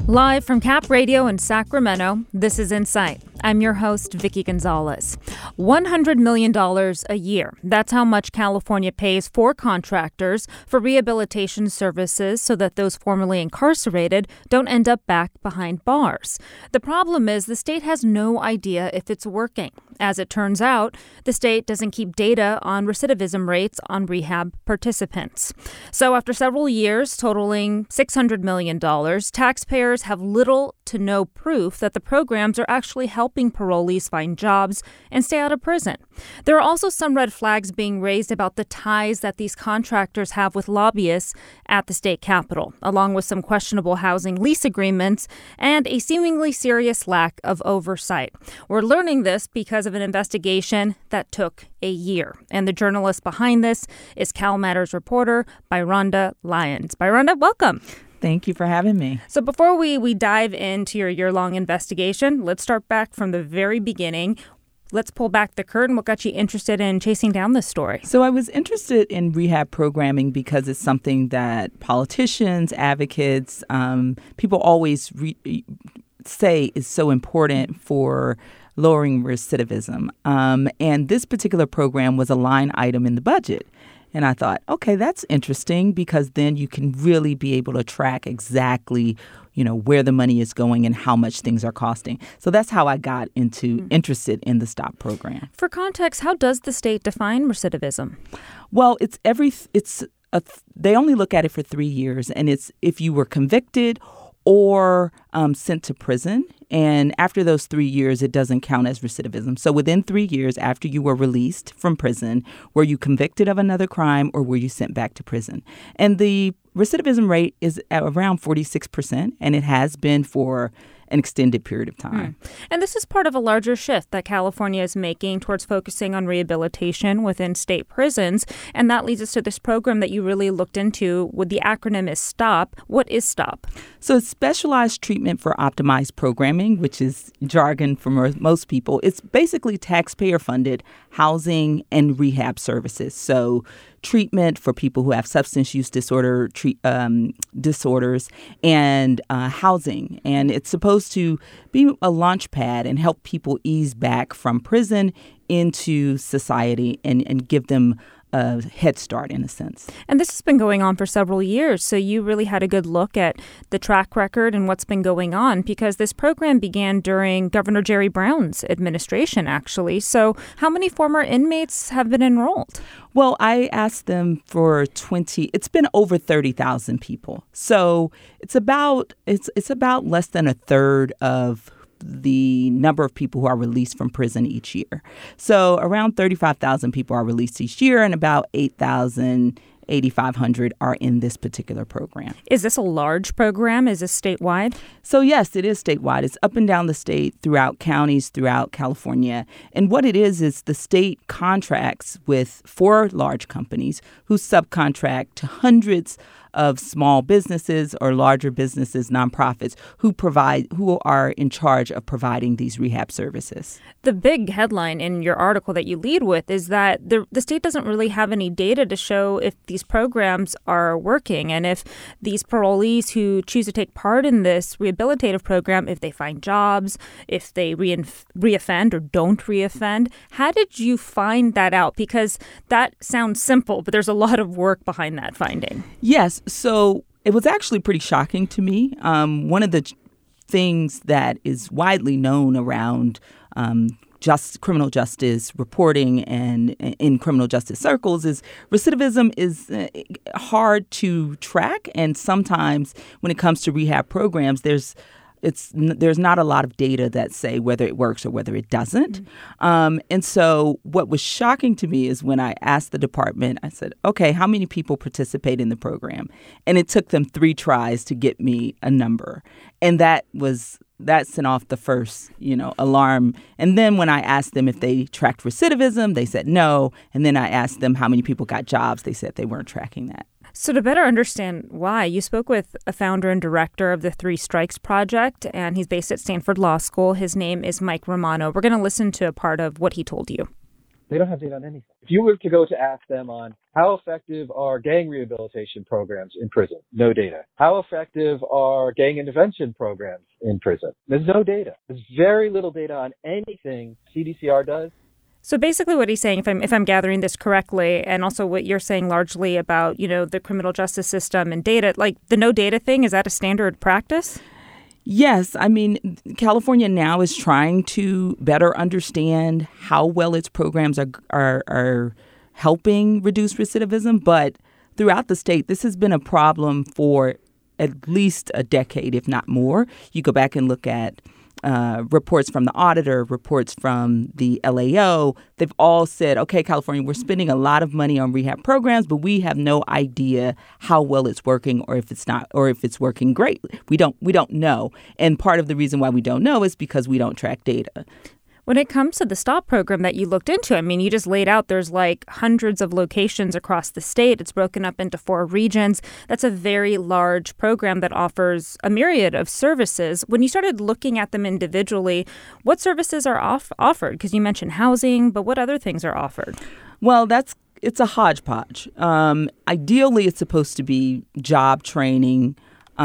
Live from Cap Radio in Sacramento, this is Insight. I'm your host, Vicky Gonzalez. $100 million a year. That's how much California pays for contractors for rehabilitation services so that those formerly incarcerated don't end up back behind bars. The problem is the state has no idea if it's working. As it turns out, the state doesn't keep data on recidivism rates on rehab participants. So after several years totaling $600 million, taxpayers have little to no proof that the programs are actually helping parolees find jobs and stay out of prison. There are also some red flags being raised about the ties that these contractors have with lobbyists at the state capitol, along with some questionable housing lease agreements and a seemingly serious lack of oversight. We're learning this because of an investigation that took a year. And the journalist behind this is Cal Matters reporter Byronda Lyons. Byronda, welcome. Thank you for having me. So before we dive into your year-long investigation, let's start back from the very beginning. Let's pull back the curtain. What got you interested in chasing down this story? So I was interested in rehab programming because it's something that politicians, advocates, people always say is so important for lowering recidivism. And this particular program was a line item in the budget. And I thought, okay, that's interesting because then you can really be able to track exactly, where the money is going and how much things are costing. So that's how I got interested in the STOP program. For context, how does the state define recidivism? Well, they only look at it for 3 years, and it's if you were convicted or sent to prison. And after those 3 years, it doesn't count as recidivism. So within 3 years after you were released from prison, were you convicted of another crime or were you sent back to prison? And the recidivism rate is at around 46%, and it has been for an extended period of time. And this is part of a larger shift that California is making towards focusing on rehabilitation within state prisons. And that leads us to this program that you really looked into with the acronym is STOP. What is STOP? So it's Specialized Treatment for Optimized Programming, which is jargon for most people. It's basically taxpayer-funded housing and rehab services. So treatment for people who have substance use disorders and housing. And it's supposed to be a launch pad and help people ease back from prison into society and give them a head start in a sense. And this has been going on for several years. So you really had a good look at the track record and what's been going on because this program began during Governor Jerry Brown's administration, actually. So how many former inmates have been enrolled? Well, I asked them for it's been over 30,000 people. So it's about less than a third of the number of people who are released from prison each year. So around 35,000 people are released each year and about 8,500 are in this particular program. Is this a large program? Is this statewide? So yes, it is statewide. It's up and down the state, throughout counties, throughout California. And what it is the state contracts with 4 large companies who subcontract to hundreds of small businesses or larger businesses, nonprofits, who are in charge of providing these rehab services. The big headline in your article that you lead with is that the state doesn't really have any data to show if these programs are working and if these parolees who choose to take part in this rehabilitative program, if they find jobs, if they reoffend or don't reoffend. How did you find that out? Because that sounds simple, but there's a lot of work behind that finding. Yes. So it was actually pretty shocking to me. One of the things that is widely known around criminal justice reporting and in criminal justice circles is recidivism is hard to track. And sometimes when it comes to rehab programs, there's not a lot of data that say whether it works or whether it doesn't. And so what was shocking to me is when I asked the department, I said, okay, how many people participate in the program? And it took them 3 tries to get me a number. And that sent off the first, alarm. And then when I asked them if they tracked recidivism, they said no. And then I asked them how many people got jobs. They said they weren't tracking that. So to better understand why, you spoke with a founder and director of the 3 Strikes Project, and he's based at Stanford Law School. His name is Mike Romano. We're going to listen to a part of what he told you. They don't have data on anything. If you were to go to ask them on how effective are gang rehabilitation programs in prison, no data. How effective are gang intervention programs in prison? There's no data. There's very little data on anything CDCR does. So basically what he's saying, if I'm gathering this correctly, and also what you're saying largely about, the criminal justice system and data, like the no data thing, is that a standard practice? Yes. I mean, California now is trying to better understand how well its programs are helping reduce recidivism. But throughout the state, this has been a problem for at least a decade, if not more. You go back and look at reports from the auditor, reports from the LAO. They've all said, okay, California, we're spending a lot of money on rehab programs, but we have no idea how well it's working or if it's not, or if it's working great. We don't know. And part of the reason why we don't know is because we don't track data. When it comes to the STOP program that you looked into, I mean, you just laid out there's like hundreds of locations across the state. It's broken up into 4 regions. That's a very large program that offers a myriad of services. When you started looking at them individually, what services are offered? Because you mentioned housing, but what other things are offered? Well, it's a hodgepodge. Ideally, it's supposed to be job training,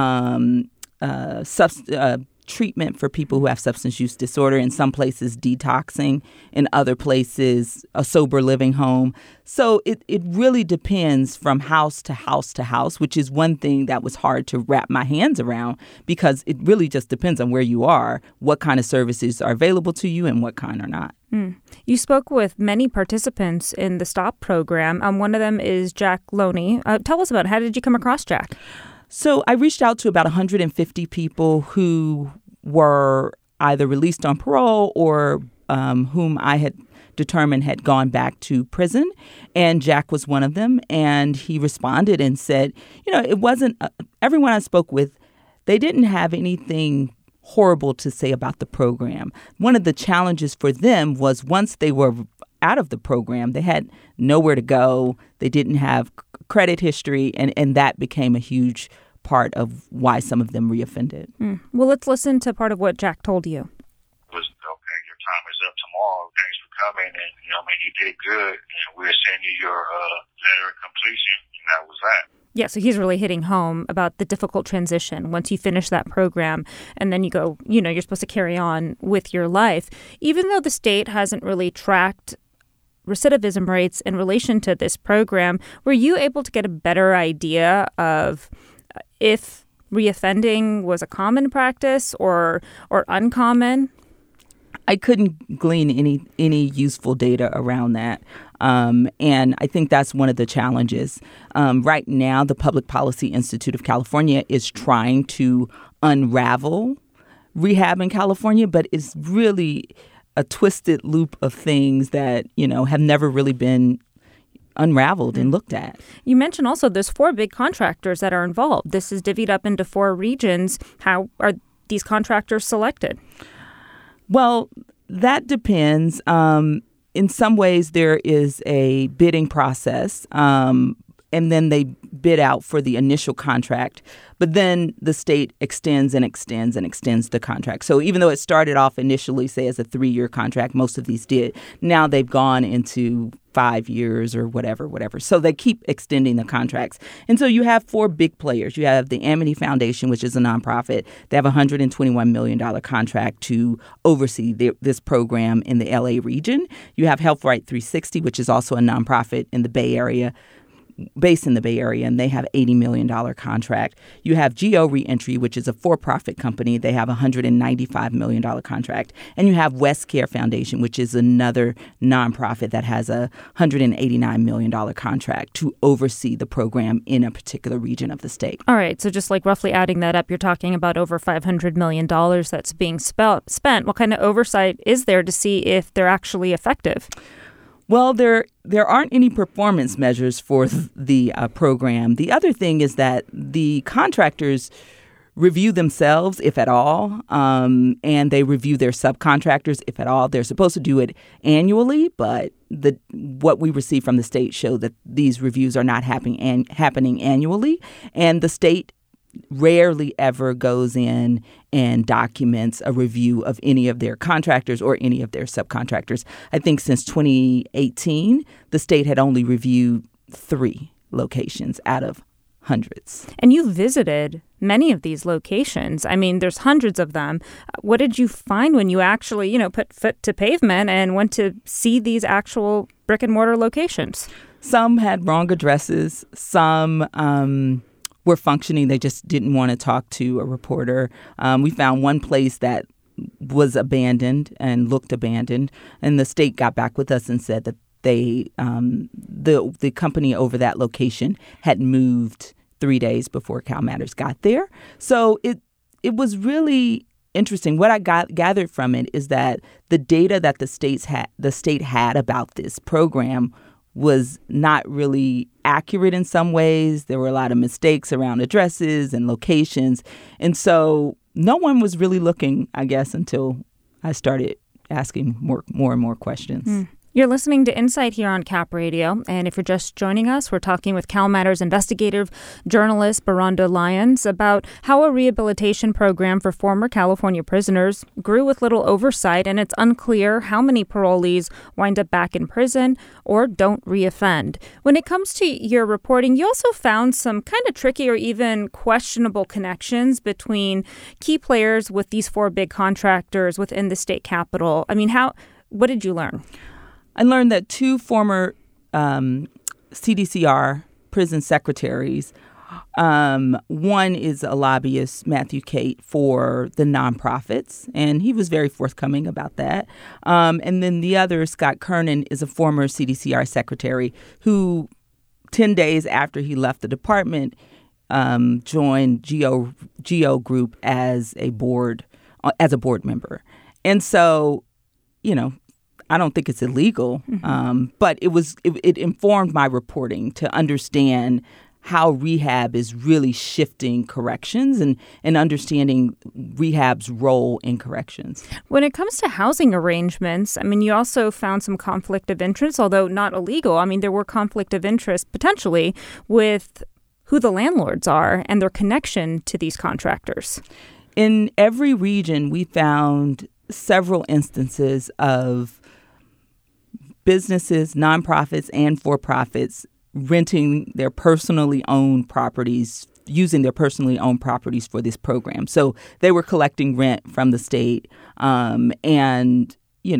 treatment for people who have substance use disorder, in some places detoxing, in other places a sober living home. So it really depends from house to house to house, which is one thing that was hard to wrap my hands around, because it really just depends on where you are, what kind of services are available to you and what kind are not. You spoke with many participants in the STOP program. One of them is Jack Loney. Tell us about it. How did you come across Jack? So I reached out to about 150 people who were either released on parole or whom I had determined had gone back to prison. And Jack was one of them. And he responded and said, it wasn't everyone I spoke with, they didn't have anything horrible to say about the program. One of the challenges for them was once they were out of the program, they had nowhere to go. They didn't have credit history, and that became a huge part of why some of them reoffended. Well, let's listen to part of what Jack told you. It was, okay, your time is up tomorrow. Thanks for coming, and you did good, and we'll send you your letter of completion, and that was that. Yeah, so he's really hitting home about the difficult transition once you finish that program and then you go, you're supposed to carry on with your life. Even though the state hasn't really tracked recidivism rates in relation to this program, were you able to get a better idea of if reoffending was a common practice or uncommon? I couldn't glean any useful data around that. And I think that's one of the challenges. Right now, the Public Policy Institute of California is trying to unravel rehab in California, but it's really a twisted loop of things that, have never really been unraveled and looked at. You mentioned also there's 4 big contractors that are involved. This is divvied up into 4 regions. How are these contractors selected? Well, that depends. In some ways, there is a bidding process, and then they bid out for the initial contract. But then the state extends and extends and extends the contract. So even though it started off initially, say, as a 3-year contract, most of these did, now they've gone into 5 years or whatever. So they keep extending the contracts. And so you have 4 big players. You have the Amity Foundation, which is a nonprofit. They have a $121 million contract to oversee this program in the LA region. You have Health Right 360, which is also a nonprofit in the Bay Area, based in the Bay Area, and they have $80 million contract. You have Geo Reentry, which is a for-profit company. They have a $195 million contract. And you have West Care Foundation, which is another nonprofit that has a $189 million contract to oversee the program in a particular region of the state. All right. So just like roughly adding that up, you're talking about over $500 million that's being spent. What kind of oversight is there to see if they're actually effective? Well, there aren't any performance measures for the program. The other thing is that the contractors review themselves, if at all, and they review their subcontractors, if at all. They're supposed to do it annually, but what we receive from the state show that these reviews are not happening annually, and the state rarely ever goes in and documents a review of any of their contractors or any of their subcontractors. I think since 2018, the state had only reviewed 3 locations out of hundreds. And you visited many of these locations. I mean, there's hundreds of them. What did you find when you actually, put foot to pavement and went to see these actual brick and mortar locations? Some had wrong addresses. Some were functioning. They just didn't want to talk to a reporter. We found one place that was abandoned and looked abandoned, and the state got back with us and said that they, the company over that location had moved 3 days before CalMatters got there. So it was really interesting. What I gathered from it is that the data that the state had about this program was not really accurate in some ways. There were a lot of mistakes around addresses and locations. And so no one was really looking, I guess, until I started asking more and more questions. You're listening to Insight here on Cap Radio, and if you're just joining us, we're talking with CalMatters investigative journalist Beronda Lyons about how a rehabilitation program for former California prisoners grew with little oversight, and it's unclear how many parolees wind up back in prison or don't reoffend. When it comes to your reporting, you also found some kind of tricky or even questionable connections between key players with these 4 big contractors within the state capitol. I mean, what did you learn? I learned that 2 former CDCR prison secretaries, one is a lobbyist, Matthew Cate, for the nonprofits, and he was very forthcoming about that. And then the other, Scott Kernan, is a former CDCR secretary who 10 days after he left the department joined GEO Group as a board member. And so, I don't think it's illegal, but it informed my reporting to understand how rehab is really shifting corrections and understanding rehab's role in corrections. When it comes to housing arrangements, I mean, you also found some conflict of interest, although not illegal. I mean, there were conflict of interest potentially with who the landlords are and their connection to these contractors. In every region, we found several instances of businesses, nonprofits, and for-profits renting their personally owned properties, using their personally owned properties for this program. So they were collecting rent from the state. And,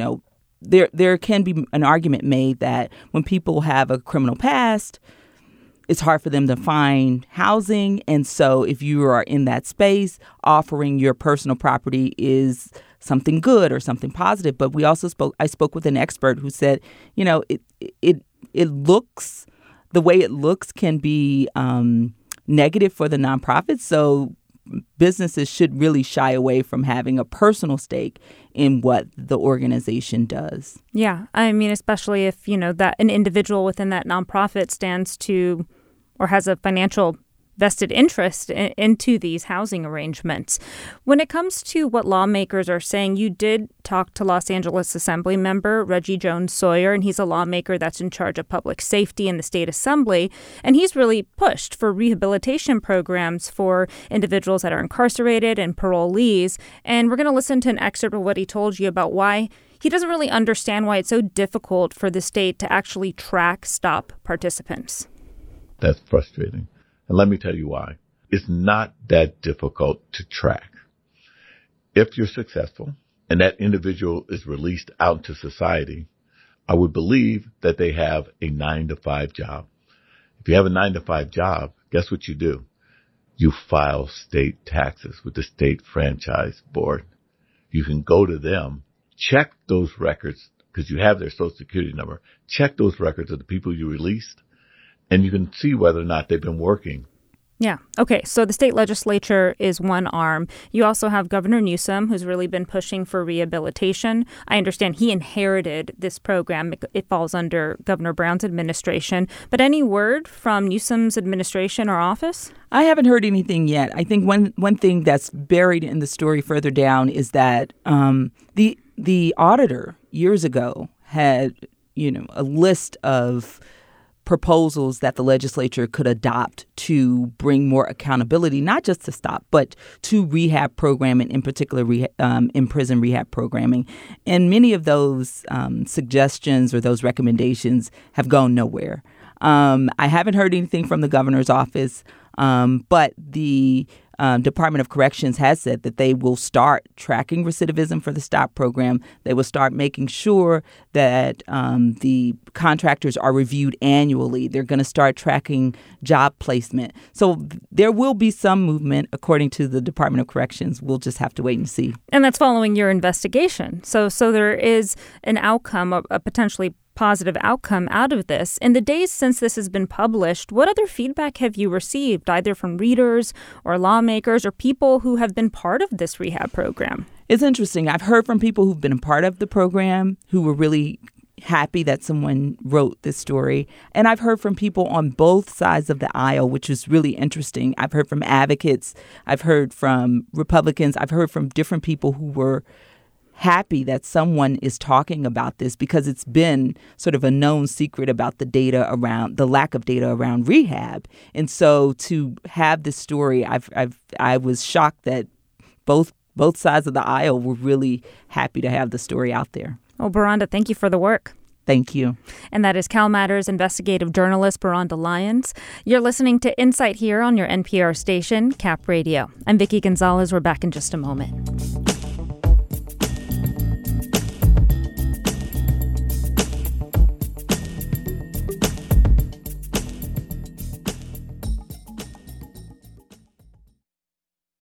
there can be an argument made that when people have a criminal past, it's hard for them to find housing. And so if you are in that space, offering your personal property is something good or something positive. But I spoke with an expert who said, it looks, the way it looks can be negative for the nonprofits. So businesses should really shy away from having a personal stake in what the organization does. Yeah. I mean, especially if, that an individual within that nonprofit stands to or has a financial vested interest into these housing arrangements. When it comes to what lawmakers are saying, you did talk to Los Angeles Assembly member Reggie Jones-Sawyer, and he's a lawmaker that's in charge of public safety in the state assembly, and he's really pushed for rehabilitation programs for individuals that are incarcerated and parolees. And we're going to listen to an excerpt of what he told you about why he doesn't really understand why it's so difficult for the state to actually track stop participants. That's frustrating. And let me tell you why. It's not that difficult to track. If you're successful and that individual is released out into society, I would believe that they have a 9-to-5 job. If you have a 9-to-5 job, guess what you do? You file state taxes with the state franchise board. You can go to them, check those records because you have their social security number, check those records of the people you released, and you can see whether or not they've been working. Yeah. Okay. So the state legislature is one arm. You also have Governor Newsom, who's really been pushing for rehabilitation. I understand he inherited this program. It falls under Governor Brown's administration. But any word from Newsom's administration or office? I haven't heard anything yet. I think one thing that's buried in the story further down is that the auditor years ago had, a list of proposals that the legislature could adopt to bring more accountability, not just to stop, but to rehab programming, in particular in-prison rehab programming. And many of those suggestions or those recommendations have gone nowhere. I haven't heard anything from the governor's office, but the Department of Corrections has said that they will start tracking recidivism for the STOP program. They will start making sure that the contractors are reviewed annually. They're going to start tracking job placement. So there will be some movement, according to the Department of Corrections. We'll just have to wait and see. And that's following your investigation. So there is an outcome, a potentially positive outcome out of this. In the days since this has been published, what other feedback have you received, either from readers or lawmakers or people who have been part of this rehab program? It's interesting. I've heard from people who've been a part of the program who were really happy that someone wrote this story. And I've heard from people on both sides of the aisle, which is really interesting. I've heard from advocates. I've heard from Republicans. I've heard from different people who were happy that someone is talking about this, because it's been sort of a known secret about the lack of data around rehab. And so to have this story, I was shocked that both sides of the aisle were really happy to have the story out there. Well, Beronda, thank you for the work. Thank you. And that is CalMatters investigative journalist Beronda Lyons. You're listening to Insight here on your NPR station, Cap Radio. I'm Vicki Gonzalez. We're back in just a moment.